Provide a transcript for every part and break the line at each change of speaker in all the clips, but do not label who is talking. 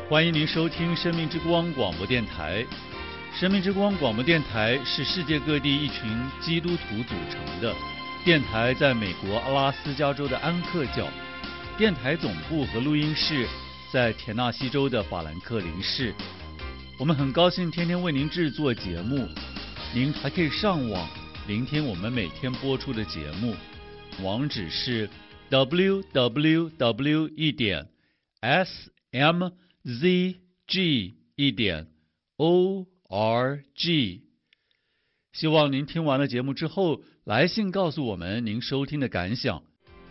欢迎您收听生命之光广播电台。生命之光广播电台是世界各地一群基督徒组成的电台，在美国阿拉斯加州的安克教，电台总部和录音室在田纳西州的法兰克林市。我们很高兴天天为您制作节目，您还可以上网聆听我们每天播出的节目，网址是 www.smzg.org。 希望您听完了节目之后来信告诉我们您收听的感想。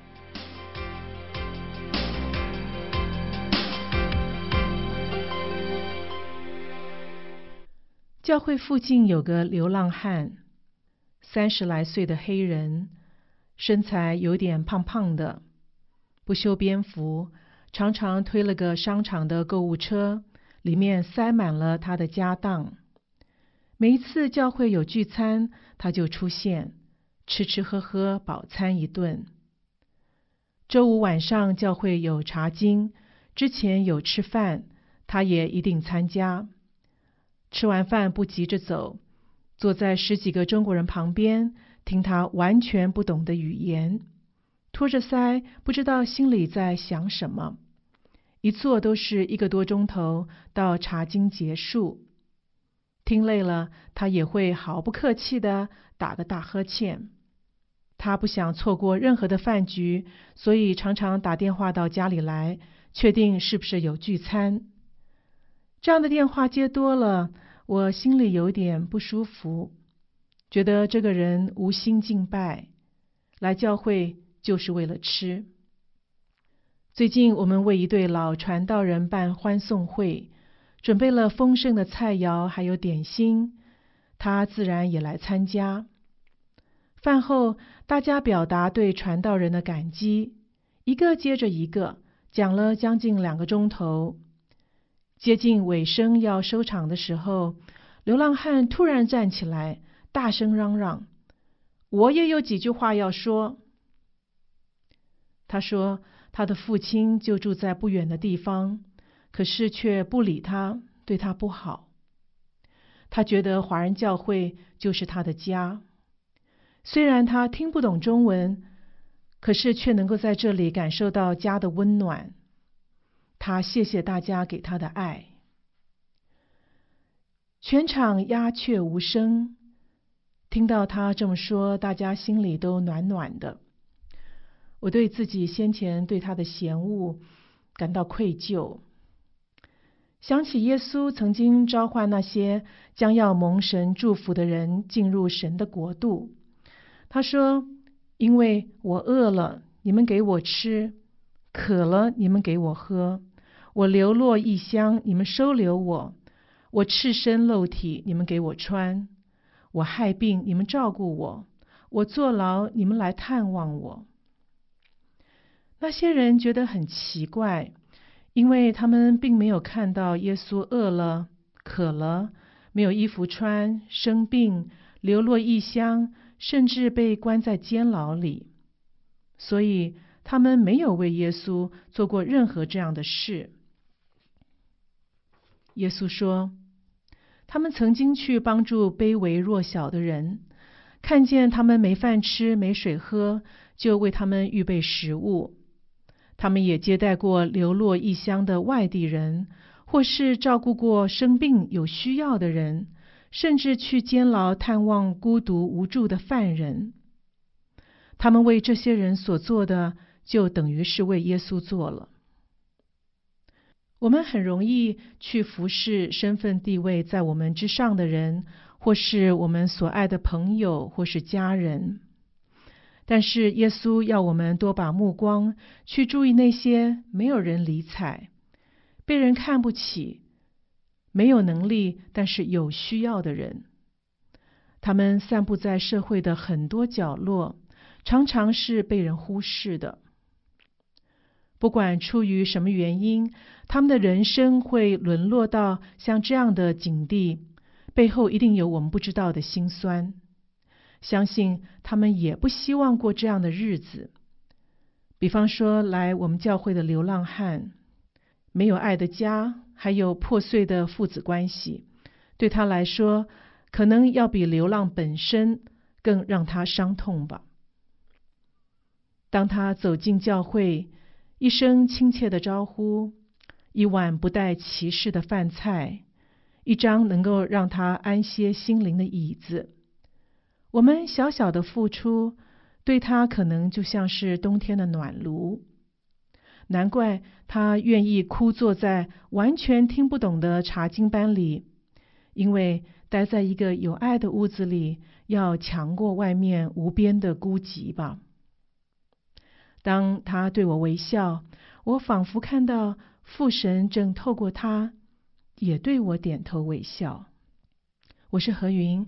教会附近有个流浪汉，30来岁的黑人，身材有点胖胖的，不修边幅，常常推了个商场的购物车，里面塞满了他的家当。每一次教会有聚餐，他就出现，吃吃喝喝，饱餐一顿。周五晚上教会有查经，之前有吃饭，他也一定参加。吃完饭不急着走，坐在10几个中国人旁边，听他完全不懂的语言，托着腮，不知道心里在想什么。一坐都是1个多钟头，到查经结束。听累了，他也会毫不客气地打个大呵欠。他不想错过任何的饭局，所以常常打电话到家里来，确定是不是有聚餐。这样的电话接多了，我心里有点不舒服，觉得这个人无心敬拜，来教会就是为了吃。最近我们为一对老传道人办欢送会，准备了丰盛的菜肴还有点心，他自然也来参加。饭后大家表达对传道人的感激，一个接着一个，讲了将近2个钟头。接近尾声要收场的时候，流浪汉突然站起来，大声嚷嚷：“我也有几句话要说。”他说他的父亲就住在不远的地方，可是却不理他，对他不好。他觉得华人教会就是他的家，虽然他听不懂中文，可是却能够在这里感受到家的温暖。他谢谢大家给他的爱。全场鸦雀无声，听到他这么说，大家心里都暖暖的。我对自己先前对他的嫌恶感到愧疚，想起耶稣曾经召唤那些将要蒙神祝福的人进入神的国度。他说：“因为我饿了，你们给我吃；渴了，你们给我喝；我流落异乡，你们收留我；我赤身露体，你们给我穿；我害病，你们照顾我；我坐牢，你们来探望我。”那些人觉得很奇怪，因为他们并没有看到耶稣饿了、渴了、没有衣服穿、生病、流落异乡，甚至被关在监牢里，所以他们没有为耶稣做过任何这样的事。耶稣说，他们曾经去帮助卑微弱小的人，看见他们没饭吃、没水喝，就为他们预备食物。他们也接待过流落异乡的外地人，或是照顾过生病有需要的人，甚至去监牢探望孤独无助的犯人。他们为这些人所做的，就等于是为耶稣做了。我们很容易去服侍身份地位在我们之上的人，或是我们所爱的朋友，或是家人。但是耶稣要我们多把目光去注意那些没有人理睬、被人看不起、没有能力但是有需要的人。他们散布在社会的很多角落，常常是被人忽视的。不管出于什么原因，他们的人生会沦落到像这样的境地，背后一定有我们不知道的辛酸。相信他们也不希望过这样的日子。比方说来我们教会的流浪汉， 没有爱的家，还有破碎的父子关系，对他来说，可能要比流浪本身更让他伤痛吧。当他走进教会，一声亲切的招呼，一碗不带歧视的饭菜，一张能够让他安歇心灵的椅子，我们小小的付出，对他可能就像是冬天的暖炉。难怪他愿意枯坐在完全听不懂的查经班里，因为待在一个有爱的屋子里，要强过外面无边的孤寂吧。当他对我微笑，我仿佛看到父神正透过他，也对我点头微笑。我是何云。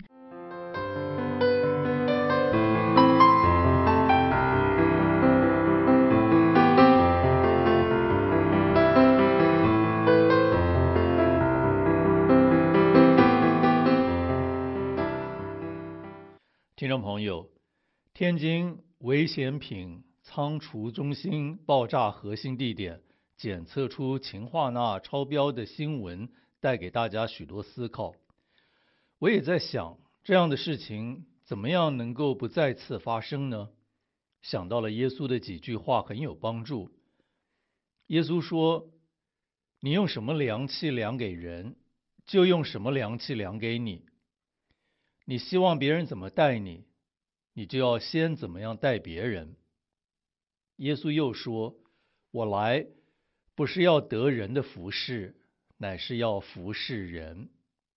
听众朋友，天津危险品仓储中心爆炸核心地点检测出氰化钠超标的新闻，带给大家许多思考。我也在想，这样的事情怎么样能够不再次发生呢？想到了耶稣的几句话很有帮助。耶稣说：“你用什么量器量给人，就用什么量器量给你。你希望别人怎么待你，你就要先怎么样待别人。”耶稣又说：“我来不是要得人的服侍，乃是要服侍人。”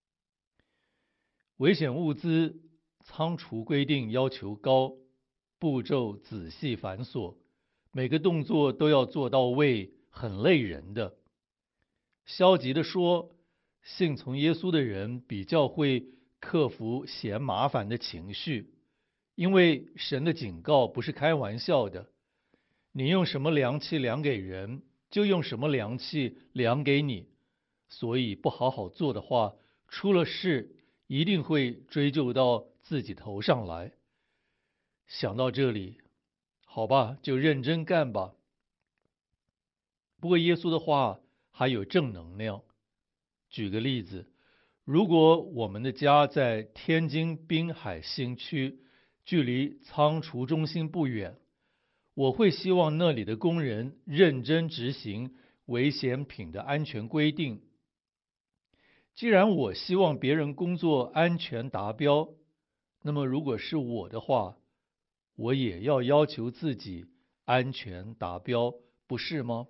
危险物资仓储规定要求高，步骤仔细繁琐，每个动作都要做到位，很累人的。消极地说，信从耶稣的人比较会克服嫌麻烦的情绪，因为神的警告不是开玩笑的。你用什么量器量给人，就用什么量器量给你。所以不好好做的话，出了事一定会追究到自己头上来。想到这里，好吧，就认真干吧。不过耶稣的话还有正能量。举个例子，如果我们的家在天津滨海新区，距离仓储中心不远，我会希望那里的工人认真执行危险品的安全规定。既然我希望别人工作安全达标，那么如果是我的话，我也要要求自己安全达标，不是吗？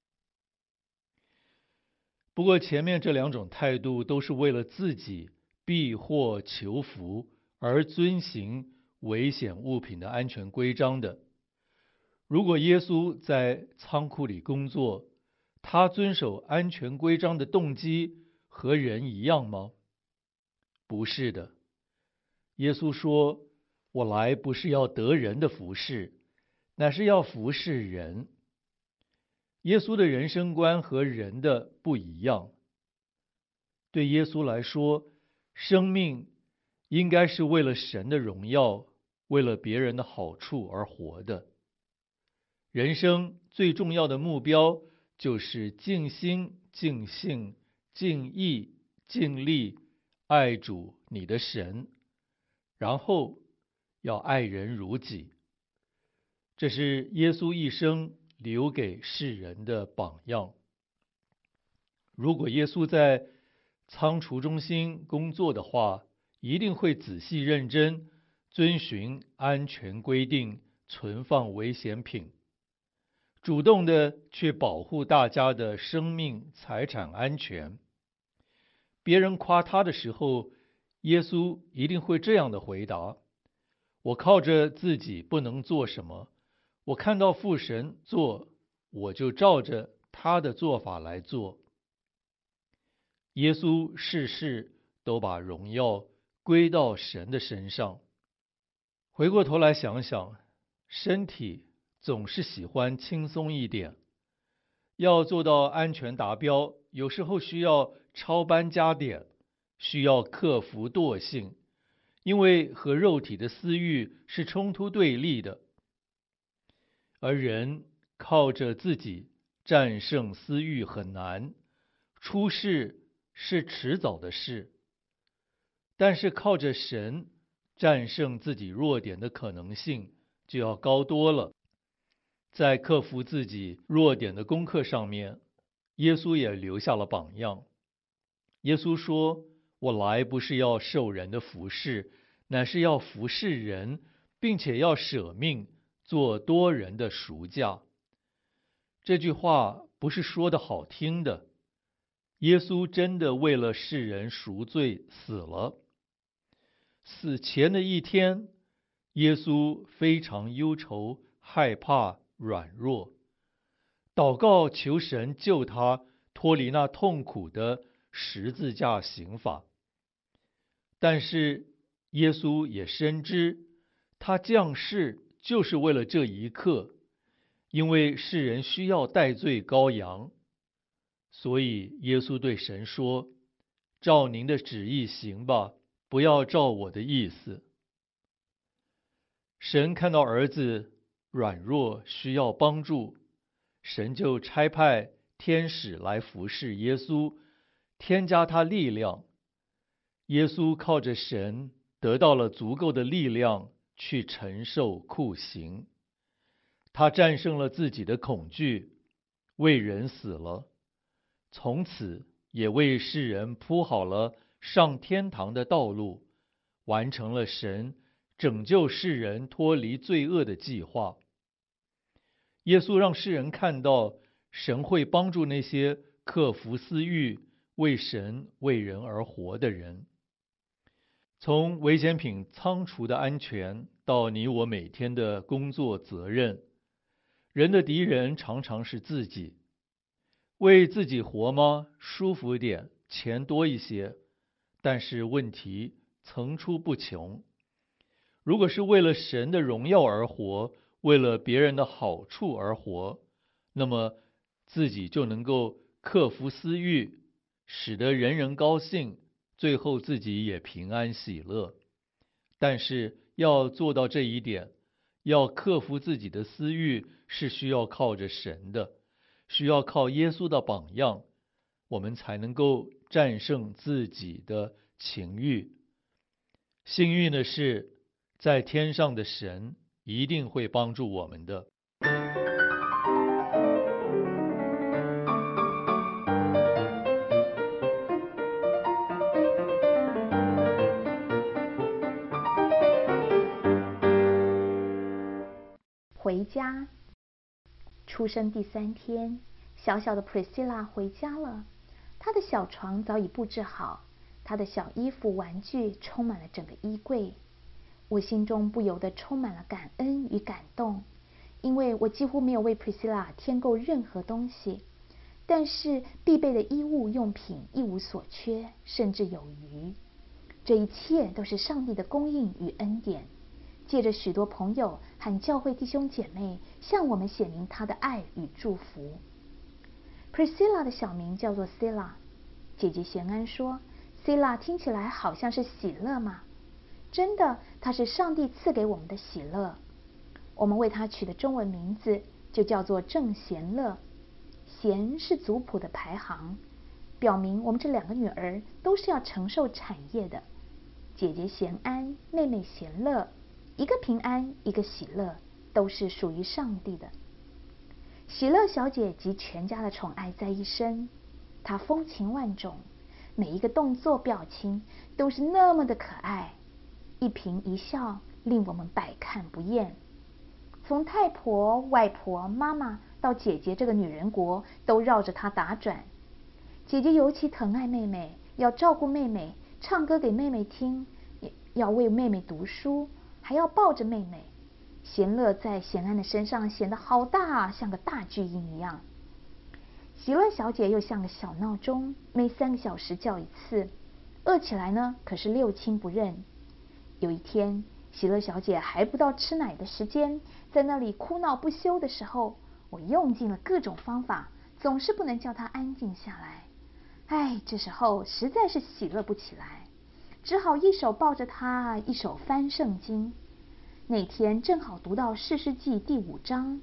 不过前面这两种态度都是为了自己避祸求福而遵行危险物品的安全规章的。如果耶稣在仓库里工作，他遵守安全规章的动机和人一样吗？不是的。耶稣说：“我来不是要得人的服侍，乃是要服侍人。”耶稣的人生观和人的不一样。对耶稣来说，生命应该是为了神的荣耀，为了别人的好处而活的。人生最重要的目标就是尽心、尽性、尽意、尽力爱主你的神，然后要爱人如己。这是耶稣一生留给世人的榜样。如果耶稣在仓储中心工作的话，一定会仔细认真，遵循安全规定，存放危险品，主动的去保护大家的生命财产安全。别人夸他的时候，耶稣一定会这样的回答：我靠着自己不能做什么，我看到父神做，我就照着他的做法来做。耶稣事事都把荣耀归到神的身上。回过头来想想，身体总是喜欢轻松一点，要做到安全达标，有时候需要超班加点，需要克服惰性，因为和肉体的私欲是冲突对立的。而人靠着自己战胜私欲很难，出世是迟早的事。但是靠着神战胜自己弱点的可能性就要高多了。在克服自己弱点的功课上面，耶稣也留下了榜样。耶稣说：“我来不是要受人的服侍，乃是要服侍人，并且要舍命做多人的赎价。”这句话不是说的好听的，耶稣真的为了世人赎罪死了。死前的一天，耶稣非常忧愁、害怕、软弱，祷告求神救他脱离那痛苦的十字架刑罚。但是耶稣也深知，他降世就是为了这一刻，因为世人需要代罪羔羊，所以耶稣对神说：“照您的旨意行吧，不要照我的意思。”神看到儿子软弱需要帮助，神就差派天使来服侍耶稣，添加他力量。耶稣靠着神得到了足够的力量去承受酷刑。他战胜了自己的恐惧，为人死了，从此也为世人铺好了上天堂的道路，完成了神拯救世人脱离罪恶的计划。耶稣让世人看到，神会帮助那些克服私欲、为神为人而活的人。从危险品仓储的安全到你我每天的工作责任，人的敌人常常是自己。为自己活吗？舒服点，钱多一些，但是问题层出不穷。如果是为了神的荣耀而活，为了别人的好处而活，那么自己就能够克服私欲，使得人人高兴，最后自己也平安喜乐。但是要做到这一点，要克服自己的私欲，是需要靠着神的，需要靠耶稣的榜样，我们才能够战胜自己的情欲。幸运的是，在天上的神一定会帮助我们的。
回家。出生第3天，小小的 Priscilla 回家了。她的小床早已布置好，她的小衣服、玩具充满了整个衣柜。我心中不由得充满了感恩与感动，因为我几乎没有为 Priscilla 添购任何东西，但是必备的衣物用品一无所缺，甚至有余。这一切都是上帝的供应与恩典，借着许多朋友和教会弟兄姐妹向我们显明他的爱与祝福。Priscilla 的小名叫做 Sila， 姐姐贤安说 Sila 听起来好像是喜乐嘛。真的，它是上帝赐给我们的喜乐。我们为它取的中文名字就叫做郑贤乐。贤是族谱的排行，表明我们这2个女儿都是要承受产业的。姐姐贤安，妹妹贤乐，一个平安，一个喜乐，都是属于上帝的。喜乐小姐集全家的宠爱在一身，她风情万种，每一个动作表情都是那么的可爱，一颦一笑令我们百看不厌。从太婆、外婆、妈妈到姐姐这个女人国，都绕着她打转。姐姐尤其疼爱妹妹，要照顾妹妹，唱歌给妹妹听，要为妹妹读书，还要抱着妹妹。贤乐在贤安的身上显得好大，像个大巨婴一样。喜乐小姐又像个小闹钟，每3个小时叫一次，饿起来呢，可是六亲不认。有一天，喜乐小姐还不到吃奶的时间，在那里哭闹不休的时候，我用尽了各种方法，总是不能叫她安静下来。这时候实在是喜乐不起来，只好一手抱着她，一手翻圣经。那天正好读到士师记第5章，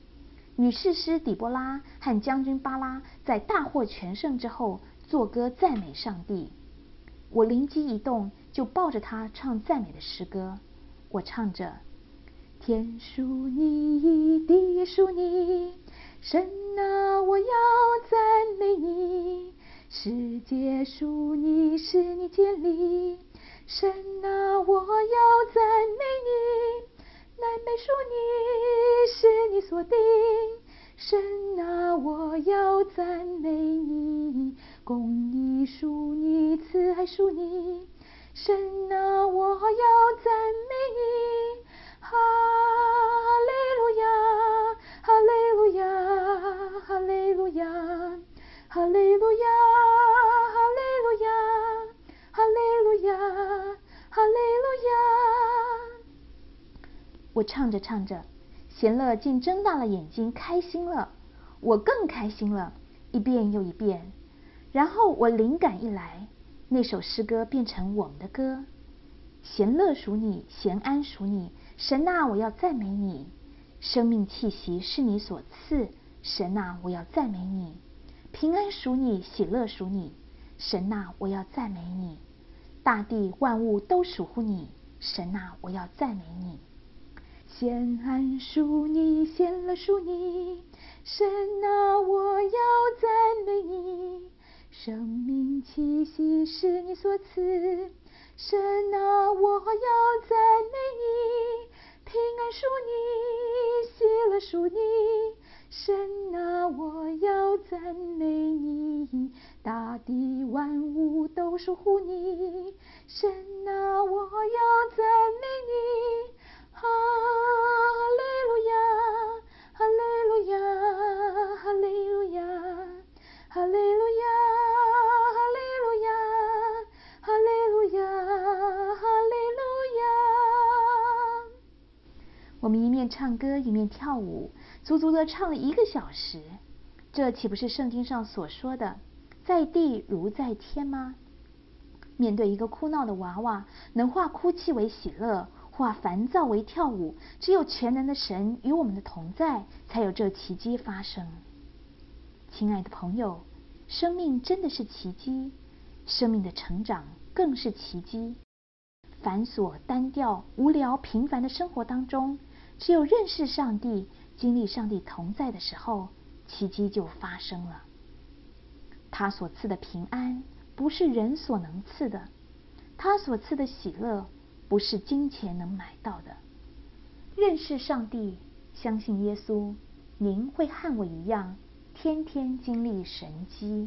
女士师底波拉和将军巴拉在大获全胜之后作歌赞美上帝。我灵机一动，就抱着他唱赞美的诗歌。我唱着：天属你，地属你，神啊，我要赞美你。世界属你，是你建立，神啊，我要赞美你。南北属你，是你所定，神啊，我要赞美你。公义属你，慈爱属你，神啊，我要赞美你。哈利路亚，哈利路亚，哈利路亚，哈利路亚，哈利路亚，哈利路亚，哈利路亚。我唱着唱着，贤乐竟睁大了眼睛，开心了。我更开心了，一遍又一遍。然后我灵感一来，那首诗歌变成我们的歌。贤乐属你，贤安属你，神啊，我要赞美你。生命气息是你所赐，神啊，我要赞美你。平安属你，喜乐属你，神啊，我要赞美你。大地万物都属乎你，神啊，我要赞美你。贤安属你，贤乐属你，神啊，我要赞美你。生命气息是你所赐，神啊，我要赞美你。平安属你，喜乐属你，神啊，我要赞美你。大地万物都属乎你，神啊，我要赞美你。哈利路亚，哈利路亚，哈利路亚，哈利路亚，哈利路亚，哈利路亚，哈利路亚。我们一面唱歌一面跳舞，足足的唱了1个小时。这岂不是圣经上所说的在地如在天吗？面对一个哭闹的娃娃，能化哭泣为喜乐，化烦躁为跳舞，只有全能的神与我们的同在，才有这奇迹发生。亲爱的朋友，生命真的是奇迹，生命的成长更是奇迹。繁琐、单调、无聊、平凡的生活当中，只有认识上帝、经历上帝同在的时候，奇迹就发生了。他所赐的平安不是人所能赐的，他所赐的喜乐不是金钱能买到的。认识上帝，相信耶稣，您会和我一样，天天经历神迹。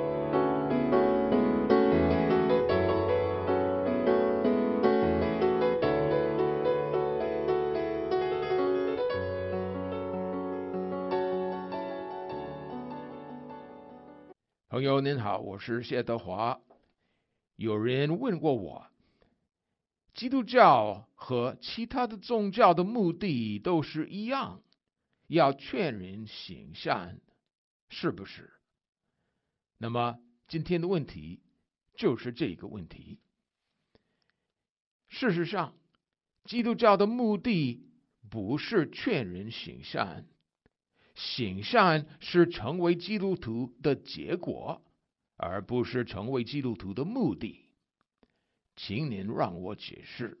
朋友您好，我是谢德华。有人问过我，基督教和其他的宗教的目的都是一样，要劝人行善，是不是？那么今天的问题就是这个问题。事实上，基督教的目的不是劝人行善，行善是成为基督徒的结果，而不是成为基督徒的目的。请您让我解释。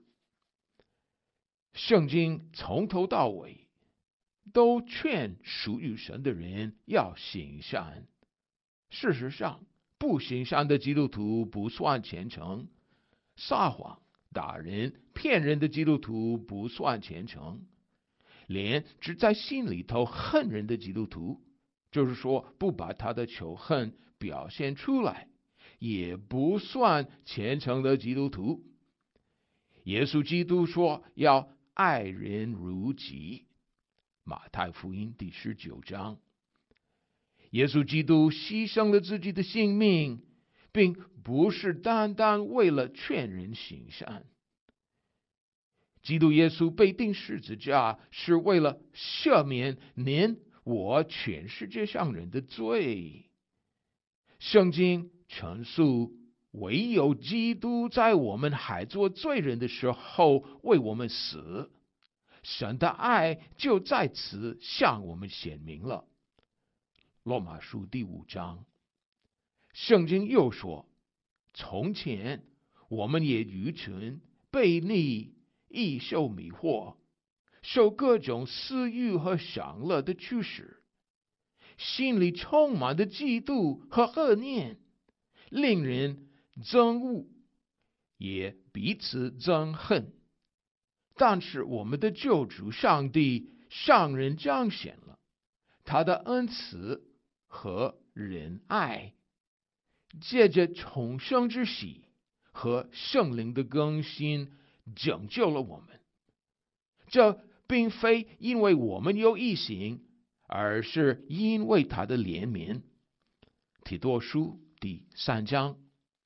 圣经从头到尾都劝属于神的人要行善。事实上，不行善的基督徒不算虔诚，撒谎、打人、骗人的基督徒不算虔诚，连只在心里头恨人的基督徒，就是说不把他的仇恨表现出来，也不算虔诚的基督徒。耶稣基督说要爱人如己，马太福音第19章。耶稣基督牺牲了自己的性命，并不是单单为了劝人行善。基督耶稣被钉十字架，是为了赦免您我全世界上人的罪。圣经陈述，唯有基督在我们还做罪人的时候为我们死， 神的爱就在此向我们显明了。罗马书第5章，圣经又说，从前我们也愚蠢、悖逆、易受迷惑，受各种私欲和享乐的驱使，心里充满的嫉妒和恶念，令人憎恶，也彼此憎恨。但是我们的救主上帝向人彰显了他的恩慈和仁爱，借着重生之喜和圣灵的更新，拯救了我们。这并非因为我们有义行，而是因为他的怜悯。提多书第3章。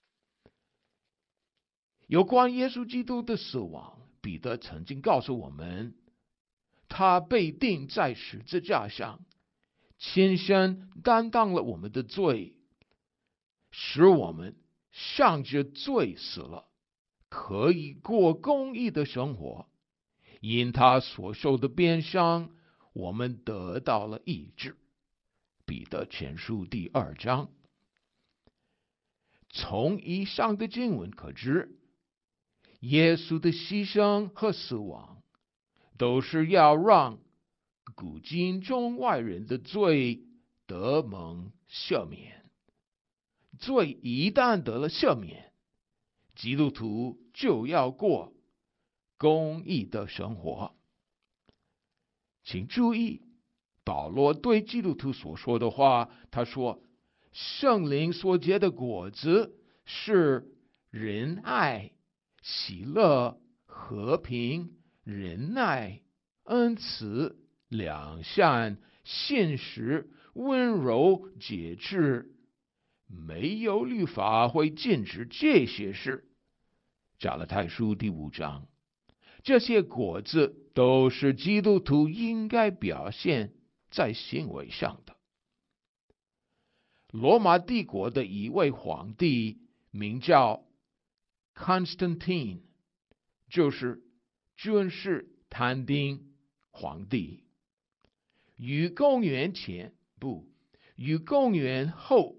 有关耶稣基督的死亡，彼得曾经告诉我们，他被钉在十字架上，亲身担当了我们的罪，使我们向着罪死了，可以过公义的生活。因他所受的鞭伤，我们得到了医治。彼得前书第2章。从以上的经文可知，耶稣的牺牲和死亡都是要让古今中外人的罪得蒙赦免。罪一旦得了赦免，基督徒就要过公义的生活。请注意保罗对基督徒所说的话，他说，圣灵所结的果子是仁爱、喜乐、和平、忍耐、恩慈、良善、信实、温柔、节制。没有律法会禁止这些事。加拉太书第5章。这些果子都是基督徒应该表现在行为上的。罗马帝国的一位皇帝名叫 Constantine， 就是君士坦丁皇帝，于公元后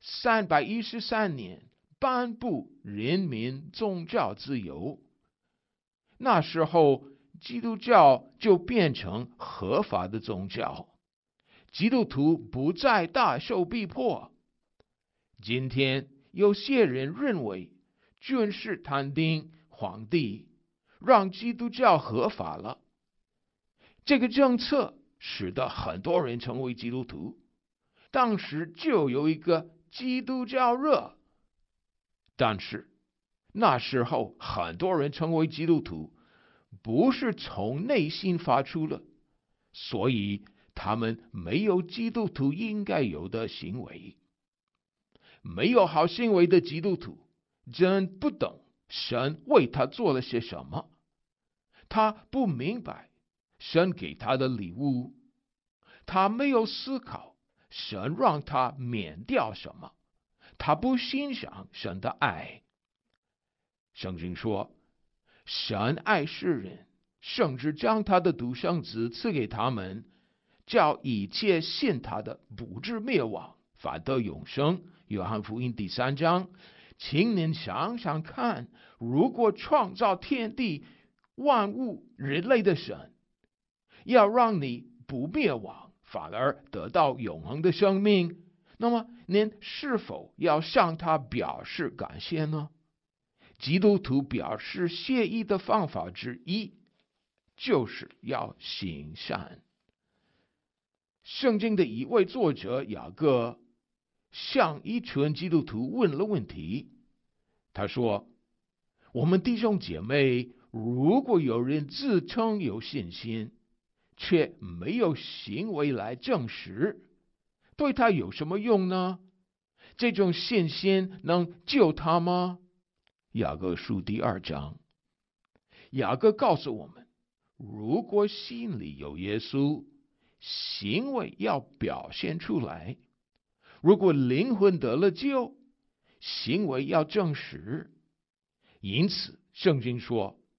313年颁布人民宗教自由。那时候基督教就变成合法的宗教，基督徒不再大受逼迫。今天有些人认为君士坦丁皇帝让基督教合法了，这个政策使得很多人成为基督徒。当时就有一个基督教热，但是那时候很多人成为基督徒不是从内心发出的，所以他们没有基督徒应该有的行为。没有好行为的基督徒真不懂神为他做了些什么，他不明白神给他的礼物，他没有思考神让他免掉什么，他不欣赏神的爱。圣经说，神爱世人，甚至将他的独生子赐给他们，叫一切信他的不至灭亡，反得永生。约翰福音第3章。请您想想看，如果创造天地万物人类的神要让你不灭亡，反而得到永恒的生命，那么您是否要向他表示感谢呢？基督徒表示谢意的方法之一，就是要行善。圣经的一位作者雅各向一群基督徒问了问题，他说，我们弟兄姐妹，如果有人自称有信心，却没有行为来证实，对他有什么用呢？这种信心能救他吗？雅各书第2章。雅各告诉我们，如果心里有耶稣，行为要表现出来；如果灵魂得了救，行为要证实。因此圣经说，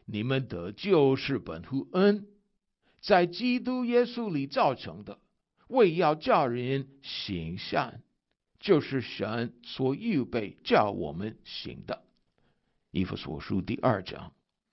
你们得救是本乎恩，在基督耶稣里造成的，为要叫人行善，就是神所预备叫我们行的。以弗所书第2章。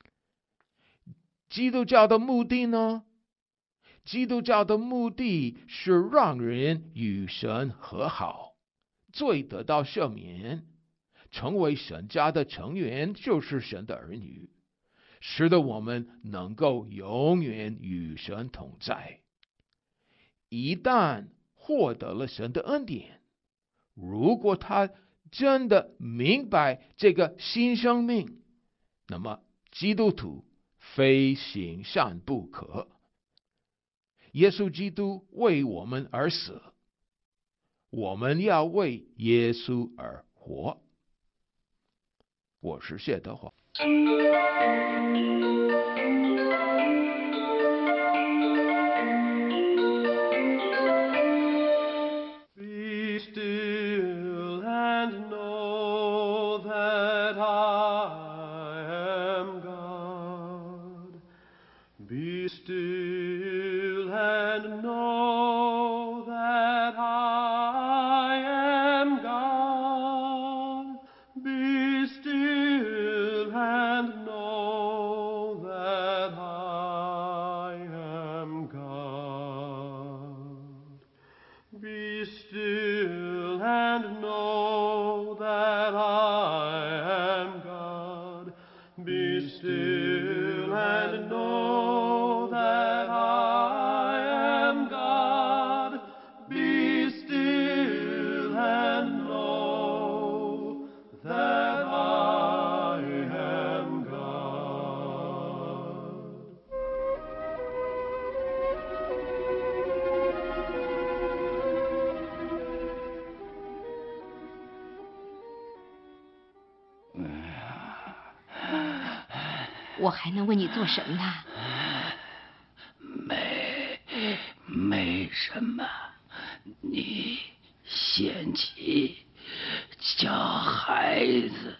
基督教的目的呢？基督教的目的是让人与神和好，罪得到赦免，成为神家的成员，就是神的儿女，使得我们能够永远与神同在。一旦获得了神的恩典，如果他真的明白这个新生命，那么基督徒非行善不可。耶稣基督为我们而死，我们要为耶稣而活。我是谢德华。
Be still and know that I am God. Be still and know that I am God. Be still and know that I am God. Be still and know that I am God. Be still and know that I am God. Be still and know that I am God.
我还能为你做什么呢？
没什么，你嫌弃叫孩子，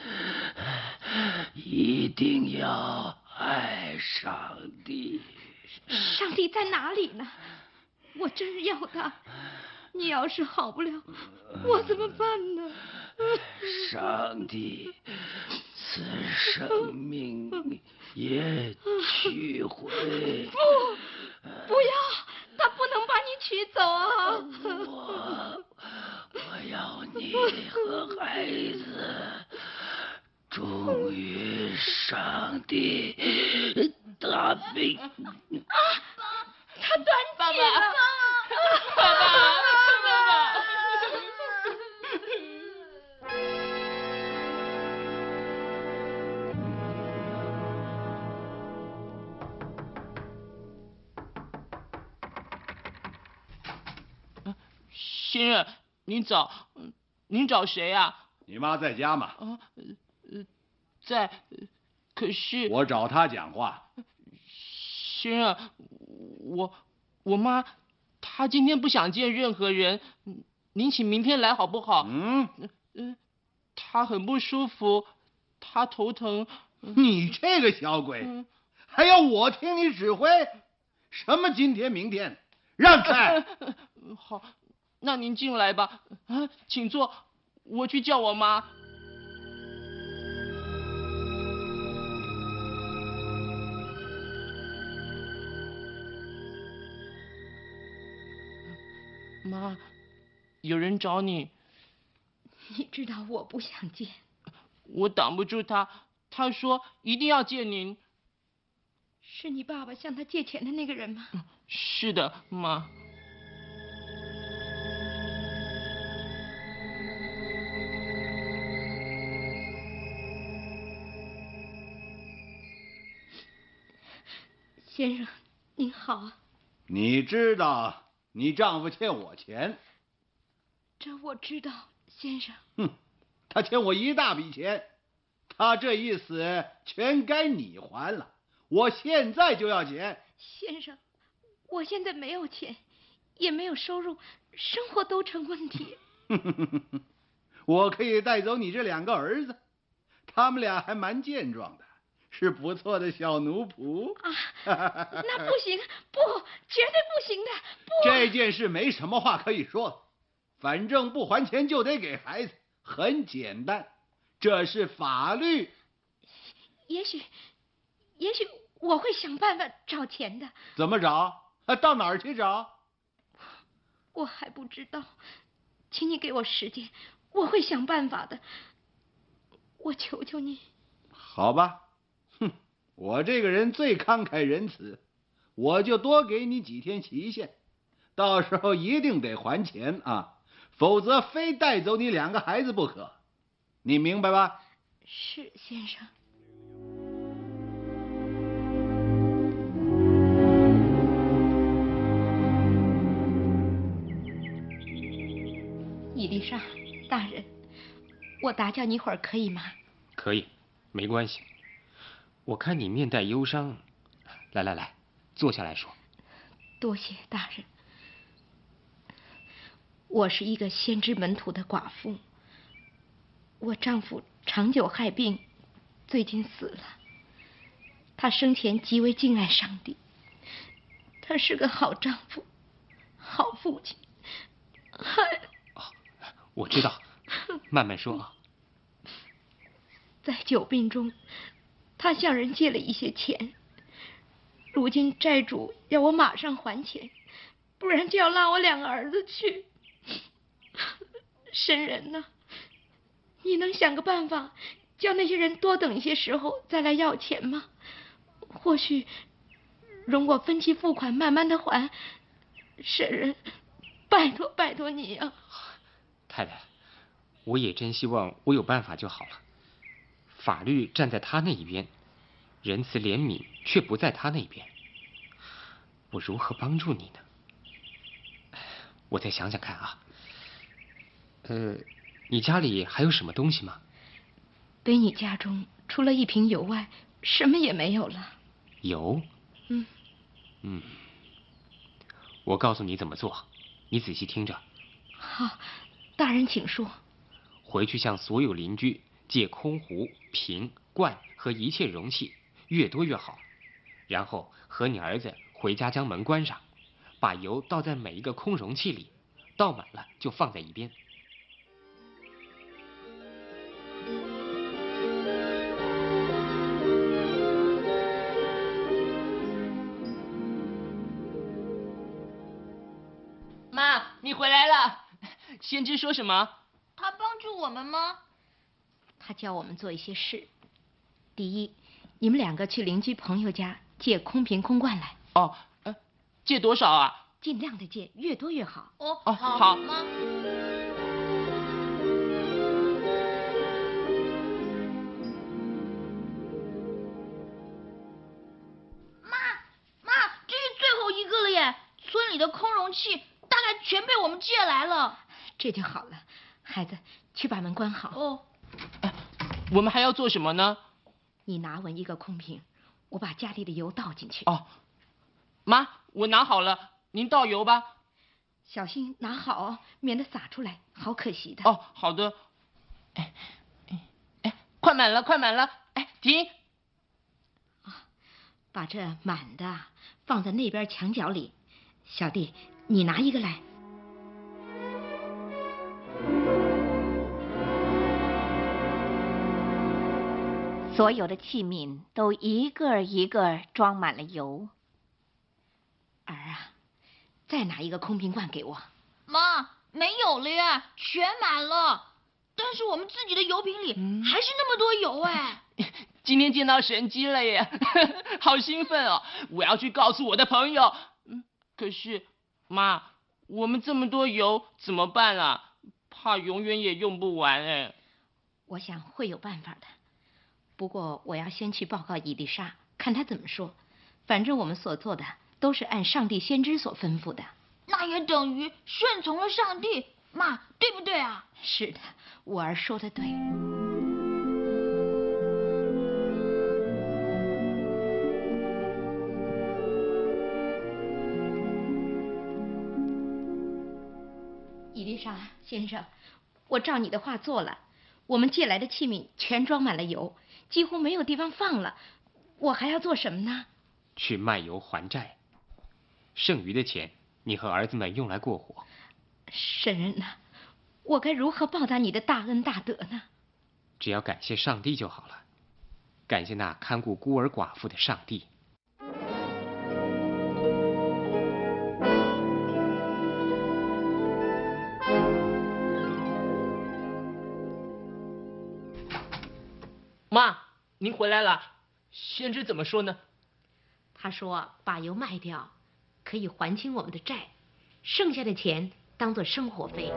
一定要爱上帝。
上帝在哪里呢？我真是要他。你要是好不了，我怎么办呢？
上帝赐生命也取回。
不要，他不能把你取走啊！
我要你和孩子忠于上帝的命。
他断气了！
爸爸！先生，您找谁啊？
你妈在家吗？
在，可是
我找她讲话。
先生，我妈她今天不想见任何人，您请明天来好不好？她很不舒服，她头疼。
你这个小鬼，还要我听你指挥？什么今天明天？让开！
好。那您进来吧，请坐，我去叫我妈。妈，有人找你。
你知道我不想见。
我挡不住他，他说一定要见您。
是你爸爸向他借钱的那个人吗？
是的，妈。
先生，您好啊。
你知道你丈夫欠我钱？
这我知道，先生。
他欠我一大笔钱，他这一死，全该你还了。我现在就要钱。
先生，我现在没有钱，也没有收入，生活都成问题。
我可以带走你这2个儿子，他们俩还蛮健壮的， 是不错的小奴仆。
那不行，不，绝对不行的，不。
这件事没什么话可以说，反正不还钱就得给孩子，很简单，这是法律。
也许我会想办法找钱的。
怎么找？到哪儿去找？
我还不知道，请你给我时间，我会想办法的。我求求你。
好吧，我这个人最慷慨仁慈，我就多给你几天期限，到时候一定得还钱啊，否则非带走你2个孩子不可，你明白吧？
是，先生。伊丽莎大人，我打搅你会儿可以吗？
可以，没关系。我看你面带忧伤，来，坐下来说。
多谢大人。我是一个先知门徒的寡妇，我丈夫长久害病，最近死了。他生前极为敬爱上帝，他是个好丈夫，好父亲。
我知道，慢慢说啊。
在久病中，他向人借了一些钱，如今债主要我马上还钱，不然就要拉我2个儿子去。神人呢？你能想个办法，叫那些人多等一些时候再来要钱吗？或许容我分期付款，慢慢的还。神人，拜托你啊！
太太，我也真希望我有办法就好了。法律站在他那一边，仁慈怜悯却不在他那边，我如何帮助你呢？我再想想看啊。你家里还有什么东西吗？
卑女家中除了1瓶油外，什么也没有了。
油？我告诉你怎么做，你仔细听着。
好，大人请说。
回去向所有邻居借空壶、瓶、罐和一切容器，越多越好。然后和你儿子回家将门关上，把油倒在每一个空容器里，倒满了就放在一边。
妈，你回来了。先知说什么？
他帮助我们吗？他教我们做一些事。第一，你们2个去邻居朋友家借空瓶空罐来。
哦，借多少啊？
尽量的借，越多越好。
好。
妈。
妈，这是最后一个了耶！村里的空容器大概全被我们借来了。
这就好了，孩子，去把门关好。
我们还要做什么呢？
你拿稳1个空瓶，我把家里的油倒进去。
妈，我拿好了，您倒油吧。
小心拿好，免得洒出来，好可惜的。
好的。快满了，停！
把这满的放在那边墙角里。小弟，你拿1个来。
所有的器皿都一个一个装满了油。
儿啊，再拿1个空瓶罐给我。
妈，没有了呀，全满了。但是我们自己的油瓶里还是那么多油哎。
今天见到神迹了耶，好兴奋哦！我要去告诉我的朋友。可是，妈，我们这么多油怎么办啊？怕永远也用不完哎。
我想会有办法的。不过我要先去报告伊丽莎，看她怎么说。反正我们所做的都是按上帝先知所吩咐的。
那也等于顺从了上帝，妈，对不对啊？
是的，我儿说的对。伊丽莎先生，我照你的话做了，我们借来的器皿全装满了油，几乎没有地方放了， 我还要做什么呢？
去卖油还债，剩余的钱你和儿子们用来过活。
神人呐，我该如何报答你的大恩大德呢？
只要感谢上帝就好了，感谢那看顾孤儿寡妇的上帝。
妈，您回来了。先知怎么说呢？
他说把油卖掉，可以还清我们的债，剩下的钱当做生活费。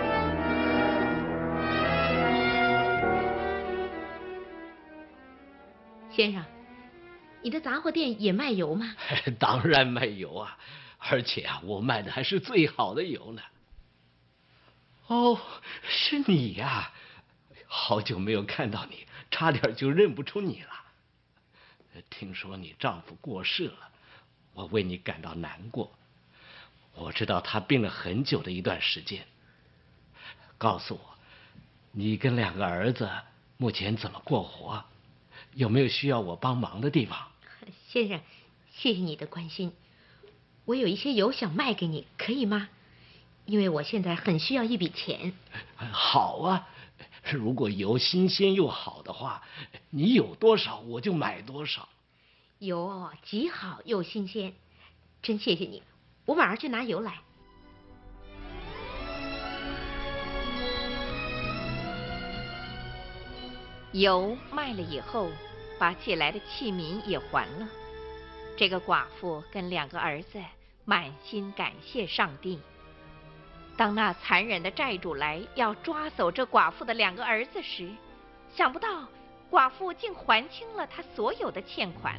先生，你的杂货店也卖油吗？
当然卖油啊，而且我卖的还是最好的油呢。哦，是你呀！好久没有看到你，差点就认不出你了。听说你丈夫过世了，我为你感到难过。我知道他病了很久的一段时间。告诉我，你跟2个儿子目前怎么过活？有没有需要我帮忙的地方？
先生，谢谢你的关心。我有一些油想卖给你，可以吗？因为我现在很需要一笔钱。
好啊，如果油新鲜又好的话，你有多少我就买多少。
油极好又新鲜，真谢谢你，我马上去拿油来。油卖了以后，把借来的器皿也还了。这个寡妇跟2个儿子满心感谢上帝。当那残忍的债主来要抓走这寡妇的2个儿子时，想不到寡妇竟还清了他所有的欠款。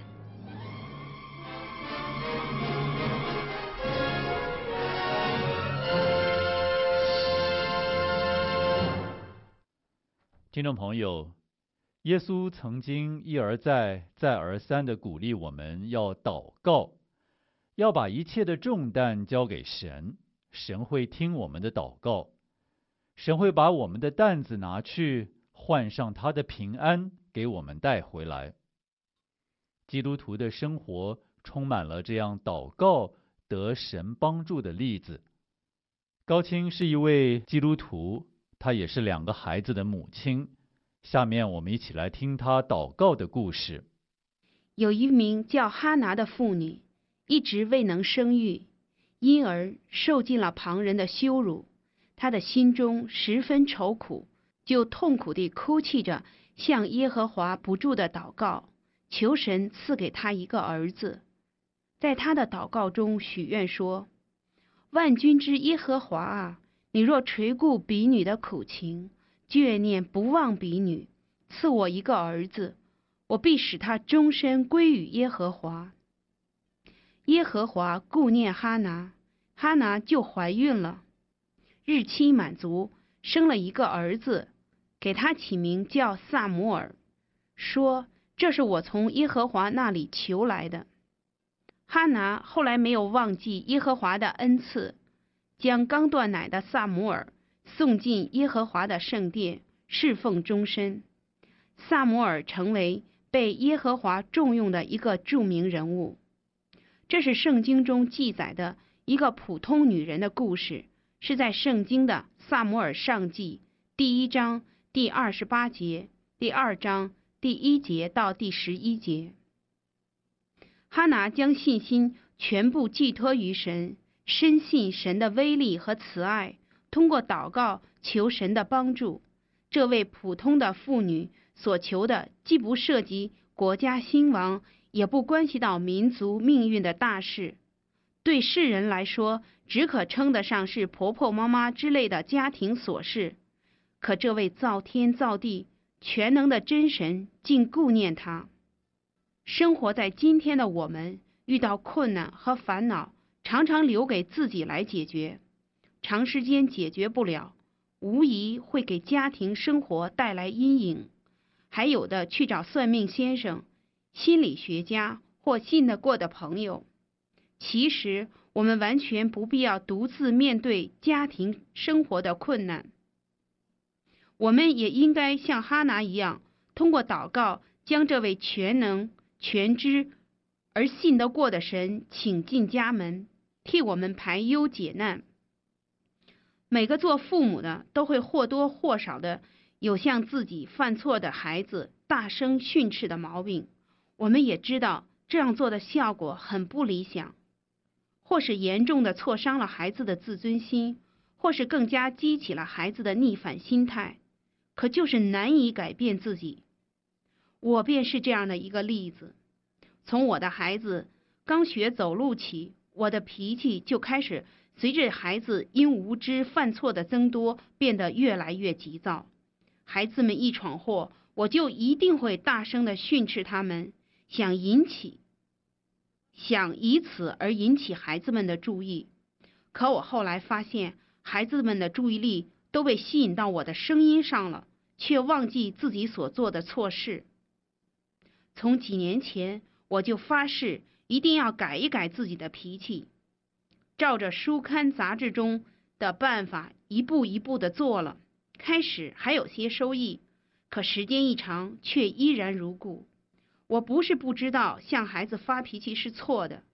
听众朋友，耶稣曾经一而再、再而三地鼓励我们要祷告，要把一切的重担交给神，神会听我们的祷告，神会把我们的担子拿去，换上他的平安给我们带回来。基督徒的生活充满了这样祷告得神帮助的例子。高青是一位基督徒，她也是2个孩子的母亲。下面我们一起来听她祷告的故事。
有一名叫哈拿的妇女，一直未能生育，因而受尽了旁人的羞辱。她的心中十分愁苦，就痛苦地哭泣着，向耶和华不住地祷告，求神赐给她一个儿子。在她的祷告中许愿说：万军之耶和华啊，你若垂顾婢女的苦情，眷念不忘婢女，赐我一个儿子，我必使他终身归于耶和华。耶和华顾念哈拿，哈拿就怀孕了，日期满足，生了一个儿子，给他起名叫撒母耳，说这是我从耶和华那里求来的。哈拿后来没有忘记耶和华的恩赐，将刚断奶的撒母耳送进耶和华的圣殿，侍奉终身。撒母耳成为被耶和华重用的一个著名人物。这是圣经中记载的一个普通女人的故事，是在圣经的撒母耳上记第1章第28节、第2章第1节到第11节。哈拿将信心全部寄托于神，深信神的威力和慈爱，通过祷告求神的帮助。这位普通的妇女所求的既不涉及国家兴亡，也不关系到民族命运的大事，对世人来说只可称得上是婆婆妈妈之类的家庭琐事。可这位造天造地全能的真神竟顾念她。生活在今天的我们，遇到困难和烦恼，常常留给自己来解决，长时间解决不了，无疑会给家庭生活带来阴影。还有的去找算命先生、心理学家或信得过的朋友。其实我们完全不必要独自面对家庭生活的困难，我们也应该像哈拿一样，通过祷告将这位全能全知而信得过的神请进家门，替我们排忧解难。每个做父母的都会或多或少的有向自己犯错的孩子大声训斥的毛病，我们也知道这样做的效果很不理想，或是严重的挫伤了孩子的自尊心，或是更加激起了孩子的逆反心态，可就是难以改变自己。我便是这样的一个例子。从我的孩子刚学走路起，我的脾气就开始随着孩子因无知犯错的增多变得越来越急躁。孩子们一闯祸，我就一定会大声的训斥他们，想以此而引起孩子们的注意。可我后来发现，孩子们的注意力都被吸引到我的声音上了，却忘记自己所做的错事。从几年前我就发誓一定要改一改自己的脾气，照着书刊杂志中的办法一步一步的做了，开始还有些收益，可时间一长却依然如故。我不是不知道向孩子发脾气是错的，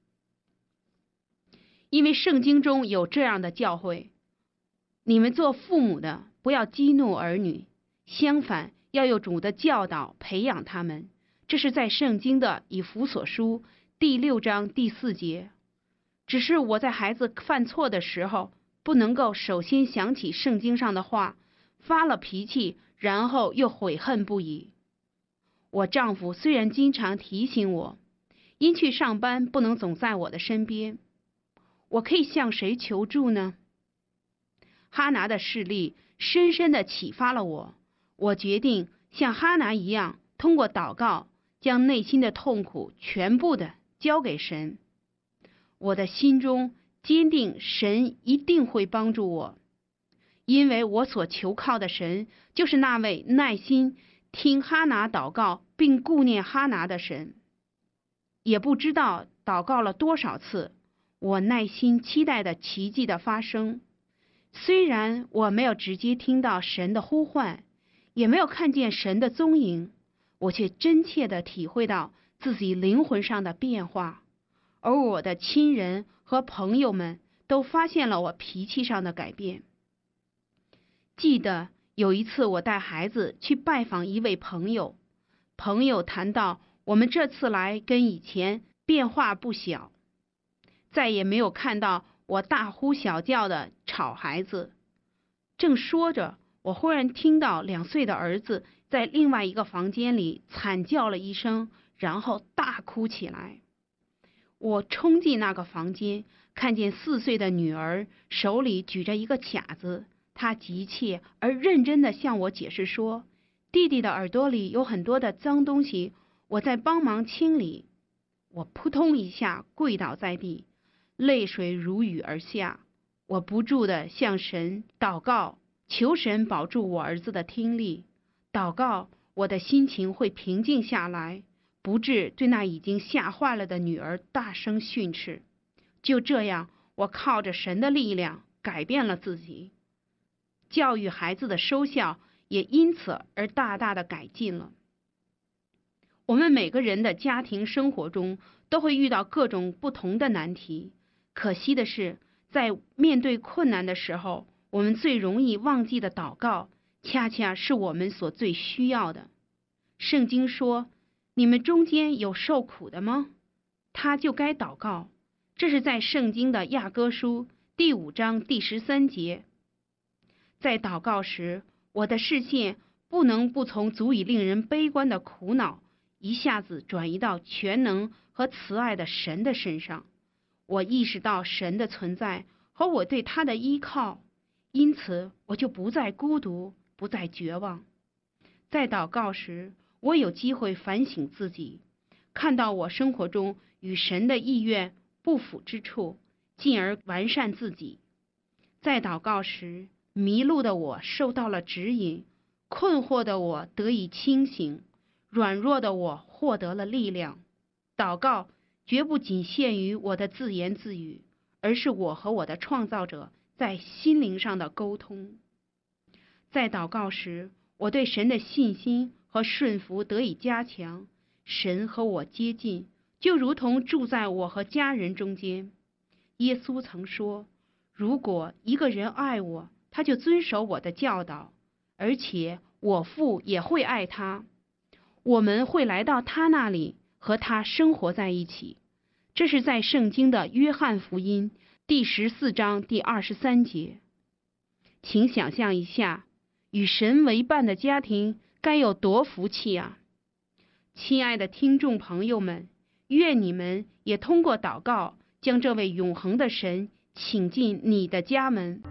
因为圣经中有这样的教诲：你们做父母的不要激怒儿女，相反要有主的教导培养他们。这是在圣经的以弗所书第6章第4节。只是我在孩子犯错的时候，不能够首先想起圣经上的话，发了脾气，然后又悔恨不已。我丈夫虽然经常提醒我，因去上班不能总在我的身边，我可以向谁求助呢？哈拿的事例深深地启发了我，我决定像哈拿一样，通过祷告将内心的痛苦全部的交给神。我的心中坚定神一定会帮助我，因为我所求靠的神就是那位耐心听哈拿祷告并顾念哈拿的神。也不知道祷告了多少次，我耐心期待的奇迹的发生。虽然我没有直接听到神的呼唤，也没有看见神的踪影，我却真切地体会到自己灵魂上的变化，而我的亲人和朋友们都发现了我脾气上的改变。记得有一次我带孩子去拜访一位朋友，朋友谈到我们这次来跟以前变化不小，再也没有看到我大呼小叫的吵孩子。正说着，我忽然听到2岁的儿子在另外一个房间里惨叫了一声，然后大哭起来。我冲进那个房间，看见4岁的女儿手里举着一个卡子，她急切而认真地向我解释说，弟弟的耳朵里有很多的脏东西，我在帮忙清理。我扑通一下跪倒在地，泪水如雨而下。我不住地向神祷告，求神保住我儿子的听力，祷告我的心情会平静下来，不致对那已经吓坏了的女儿大声训斥。就这样，我靠着神的力量改变了自己，教育孩子的收效也因此而大大的改进了。我们每个人的家庭生活中都会遇到各种不同的难题，可惜的是，在面对困难的时候，我们最容易忘记的祷告，恰恰是我们所最需要的。圣经说，你们中间有受苦的吗？他就该祷告。这是在圣经的雅歌书第5章第13节。在祷告时，我的视线不能不从足以令人悲观的苦恼一下子转移到全能和慈爱的神的身上。我意识到神的存在和我对他的依靠，因此我就不再孤独，不再绝望。在祷告时，我有机会反省自己，看到我生活中与神的意愿不符之处，进而完善自己。在祷告时，迷路的我受到了指引，困惑的我得以清醒，软弱的我获得了力量。祷告绝不仅限于我的自言自语，而是我和我的创造者在心灵上的沟通。在祷告时，我对神的信心和顺服得以加强， 神和我接近，就如同住在我和家人中间。耶稣曾说，如果一个人爱我，他就遵守我的教导，而且我父也会爱他，我们会来到他那里，和他生活在一起。这是在圣经的约翰福音第14章第23节。请想象一下，与神为伴的家庭该有多福气啊！亲爱的听众朋友们，愿你们也通过祷告，将这位永恒的神请进你的家门。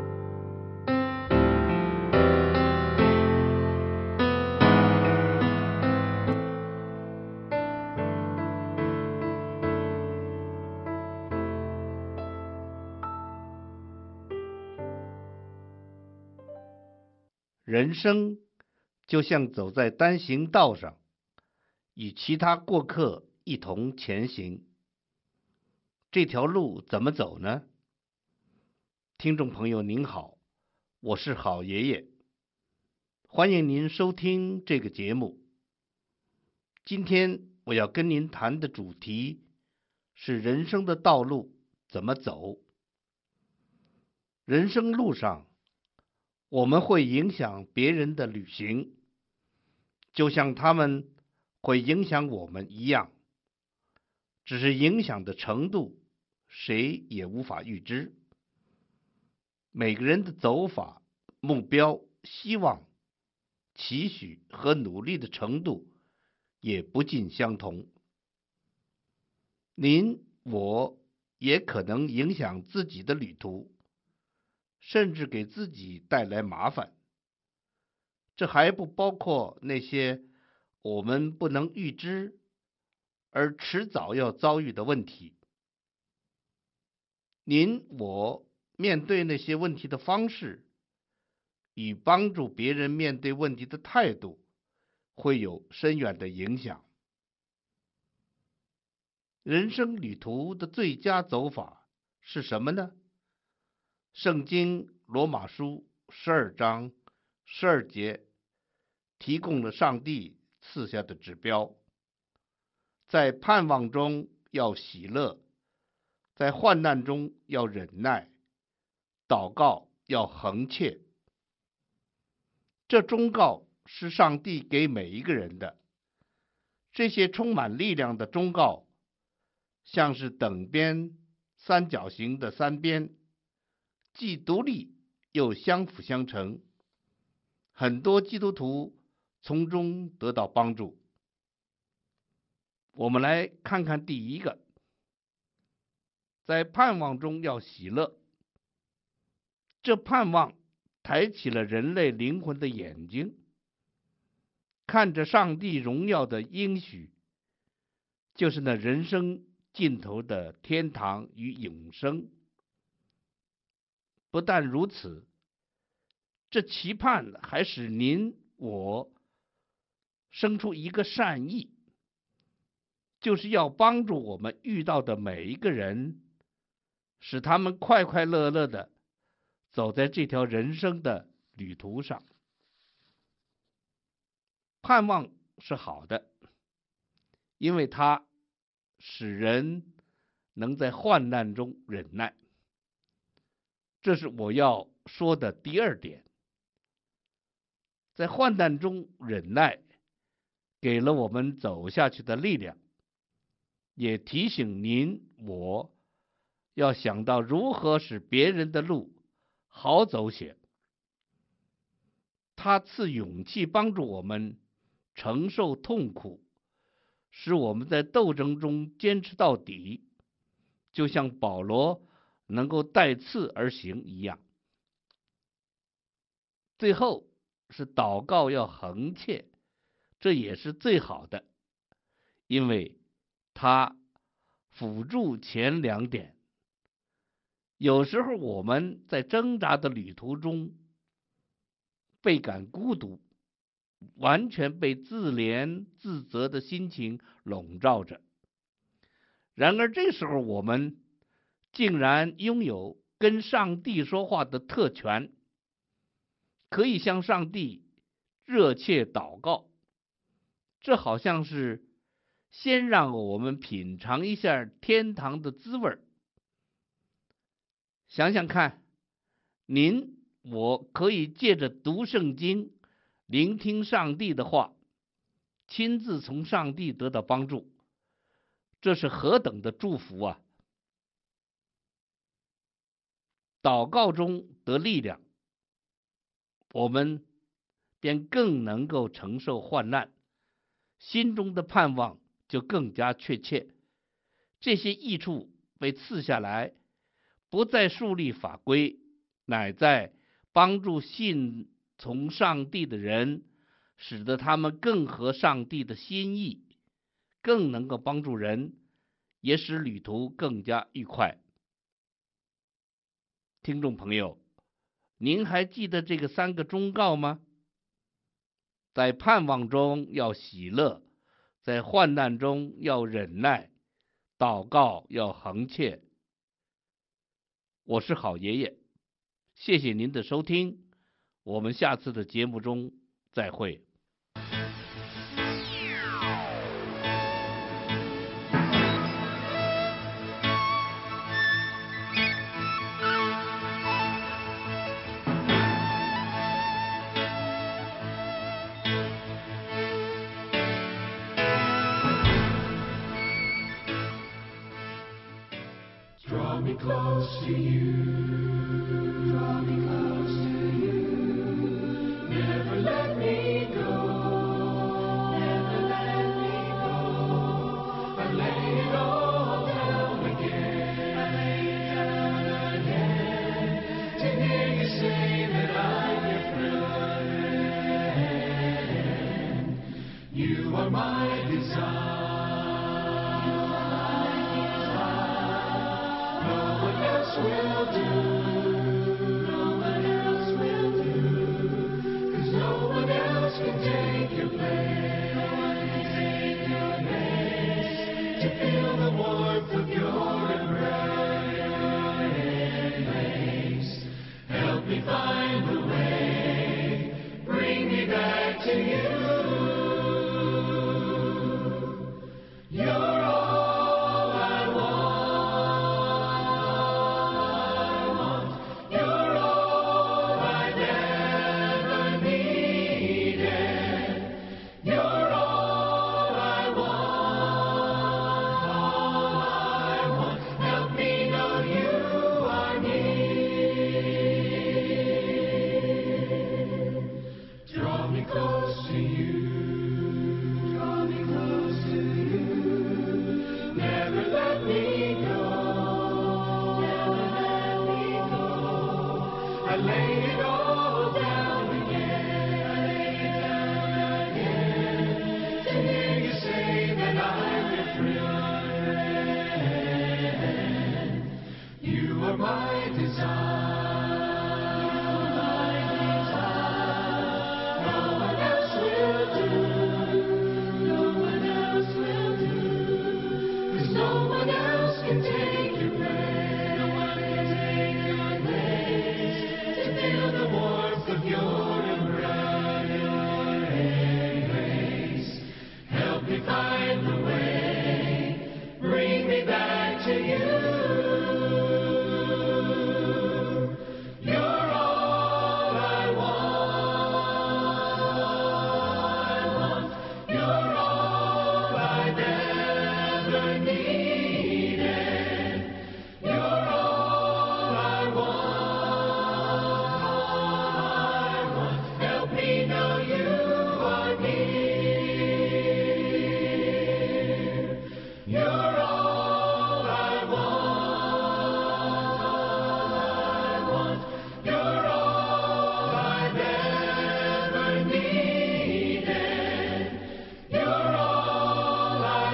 人生就像走在单行道上，与其他过客一同前行。这条路怎么走呢？听众朋友您好，我是好爷爷，欢迎您收听这个节目。今天我要跟您谈的主题是人生的道路怎么走。人生路上，我们会影响别人的旅行，就像他们会影响我们一样，只是影响的程度谁也无法预知。每个人的走法、目标、希望、期许和努力的程度也不尽相同。您我也可能影响自己的旅途，甚至给自己带来麻烦。这还不包括那些我们不能预知而迟早要遭遇的问题。您我面对那些问题的方式与帮助别人面对问题的态度会有深远的影响。人生旅途的最佳走法是什么呢？圣经罗马书12章12节提供了上帝赐下的指标：在盼望中要喜乐，在患难中要忍耐，祷告要恒切。这忠告是上帝给每一个人的。这些充满力量的忠告，像是等边三角形的三边，既独立又相辅相成，很多基督徒从中得到帮助。我们来看看第一个，在盼望中要喜乐。这盼望抬起了人类灵魂的眼睛，看着上帝荣耀的应许，就是那人生尽头的天堂与永生。不但如此，这期盼还使您我生出一个善意，就是要帮助我们遇到的每一个人，使他们快快乐乐的走在这条人生的旅途上。盼望是好的，因为它使人能在患难中忍耐。这是我要说的第二点。在患难中忍耐，给了我们走下去的力量，也提醒您我要想到如何使别人的路好走些。他赐勇气帮助我们承受痛苦，使我们在斗争中坚持到底，就像保罗能够带刺而行一样。最后是祷告要恒切，这也是最好的，因为它辅助前两点。有时候我们在挣扎的旅途中倍感孤独，完全被自怜自责的心情笼罩着。然而这时候我们竟然拥有跟上帝说话的特权，可以向上帝热切祷告。这好像是先让我们品尝一下天堂的滋味。想想看，您我可以借着读圣经，聆听上帝的话，亲自从上帝得到帮助，这是何等的祝福啊！祷告中得力量，我们便更能够承受患难，心中的盼望就更加确切。这些益处被赐下来，不在树立法规，乃在帮助信从上帝的人，使得他们更合上帝的心意，更能够帮助人，也使旅途更加愉快。听众朋友，您还记得这个3个忠告吗？在盼望中要喜乐，在患难中要忍耐，祷告要恒切。我是好爷爷，谢谢您的收听，我们下次的节目中再会。
Draw me close to you, draw me close to you, never let me go, never let me go. I lay it all down again, I lay it down again, to hear you say that I'm your friend. You are my desire. Will do, no one else will do, 'cause no one else can take your place, no one can take your place, to feel the warmth of your embrace. Help me find the way, bring me back to you. You're all I want. You're all I've ever needed. You're all I want. Help me know you are near. Draw me close to you. Draw me close to you. Never let me go. Never let me go. I lay it all down again. I lay it down again, to hear you say that I'm your friend. You are my desire. No one else will do. No one else will do. 'Cause no one else can take your place. No one can take your place, to feel the warmth of your embrace. Help me find the way, bring me back to you. You're all I want. You're all I've ever needed. You're all I want. Help me know you are near. You're all I want. You're all I've ever needed. You're all I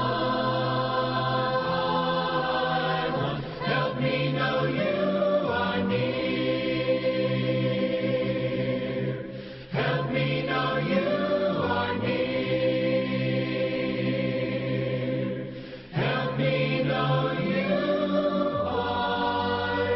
want. Help me know you are near. Help me know you are near. Help me know you are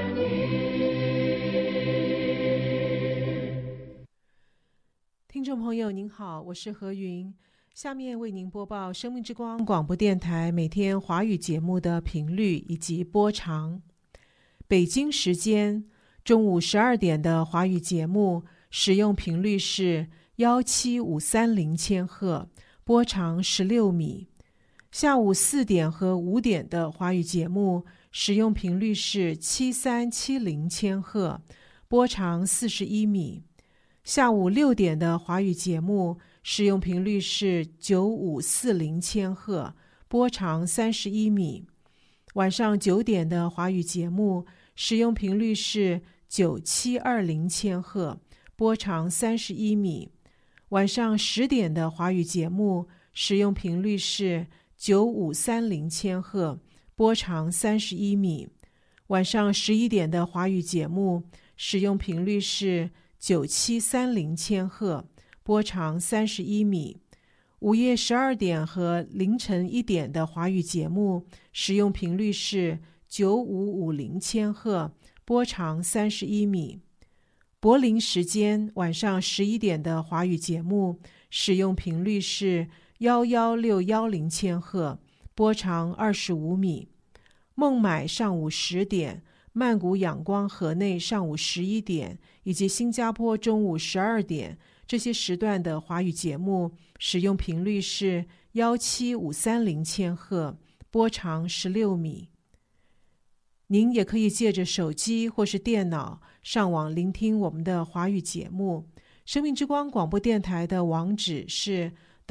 near.
听众朋友您好，我是何云。 下面为您播报生命之光广播电台每天华语节目的频率以及播长。北京时间中午12点的华语节目使用频率是17530千赫，波长16米。下午4点和5点的华语节目使用频率是7370千赫，波长41米。下午6点的华语节目使用频率是9540千赫，波长31米。晚上9点的华语节目使用频率是9720千赫，波长31米。晚上10点的华语节目使用频率是9530千赫，波长31米。晚上11点的华语节目使用频率是9730千赫，波长31米。午夜12点和凌晨1点的华语节目使用频率是9550千赫，波长31米。柏林时间晚上11点的华语节目使用频率是11610千赫，波长25米。孟买上午10点，曼谷仰光河内上午11点，以及新加坡中午12点，这些时段的华语节目使用频率是17530千赫，波长16米。您也可以借着手机或是电脑上网聆听我们的华语节目。生命之光广播电台的网址是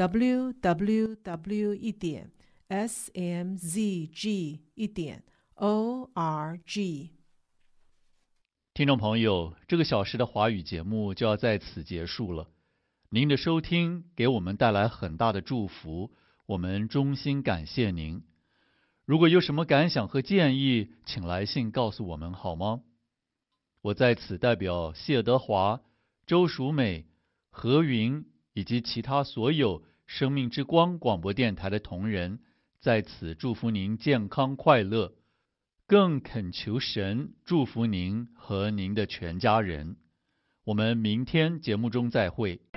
www.smzg.org。
听众朋友，这个小时的华语节目就要在此结束了。您的收听给我们带来很大的祝福，我们衷心感谢您。如果有什么感想和建议，请来信告诉我们好吗？我在此代表谢德华、周淑美、何云以及其他所有生命之光广播电台的同仁，在此祝福您健康快乐，更恳求神祝福您和您的全家人。我们明天节目中再会。